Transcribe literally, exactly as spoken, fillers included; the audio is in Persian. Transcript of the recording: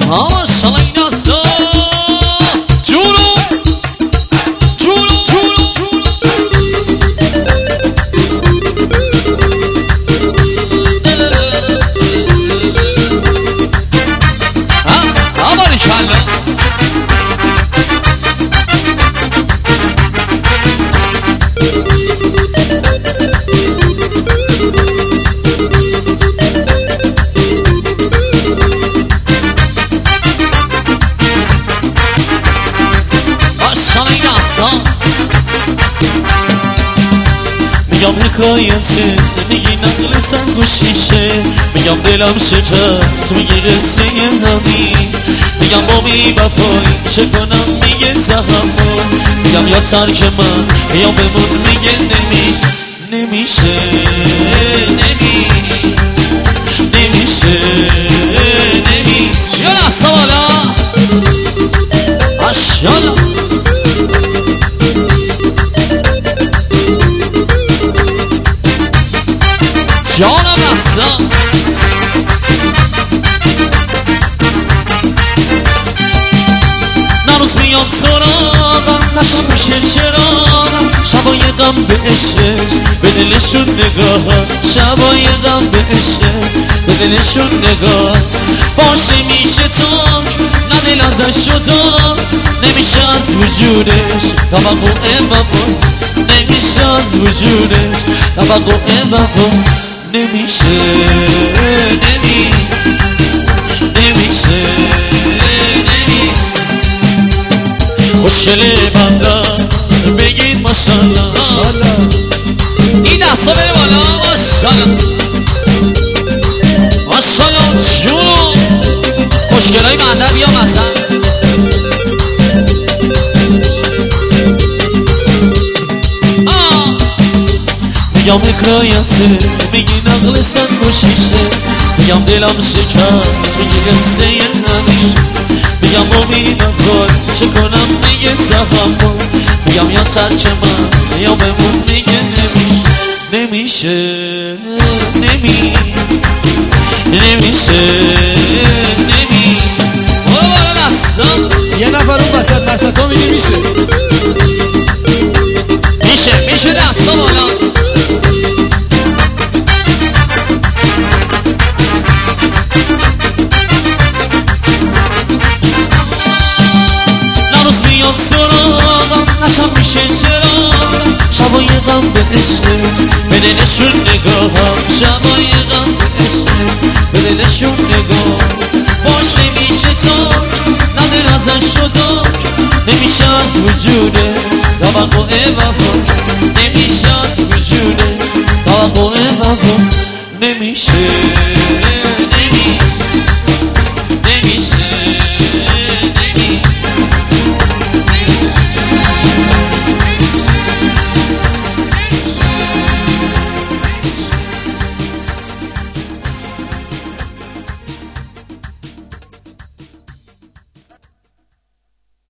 ماشاءالله این هستا جونو جونو جونو جونو ها ها باریکالله میگم حکایته میگی نقل سنگ و شیشه میگم دلم شکست میگی قصه همین میگم با بی وفایی چه کنم میگه تحمل میگم یا ترک من یا بمون میگه نمی نمیشه نمی نمیشه نمی یالا سوالا اشیالا جانم هستم نروز میاد سراغم نشم میشه چراغم شبای غم به عشقش به دلشون نگاه شبای غم به عشقش به دلشون نگاه باش نمیشه تاک نه دل ازش جدا نمیشه از وجودش توقع بابا نمیشه از وجودش توقع بابا نمیشه نمی نمیشه نمی خوشگله بندم بگید ماشاءالله این دستا بره بالا ماشاءالله ماشاءالله جون خوشگلای بنده بیا مثلا میگم حکایته میگی نقل سنگ و شیشه میگم دلم شکست میگی قصه همین میگم امید وفای چه کنم میگه تحمل میگم یا ترک من یا بمون میگه نمیشه نمیشه نمی نمیشه نمی برو بالا دستم یه نفر اون وسط وسط ها میگه میشه میشه میشه دستا بالا میاد سراغم نشم میشه چراغم شبای غم به عشقش به دلشون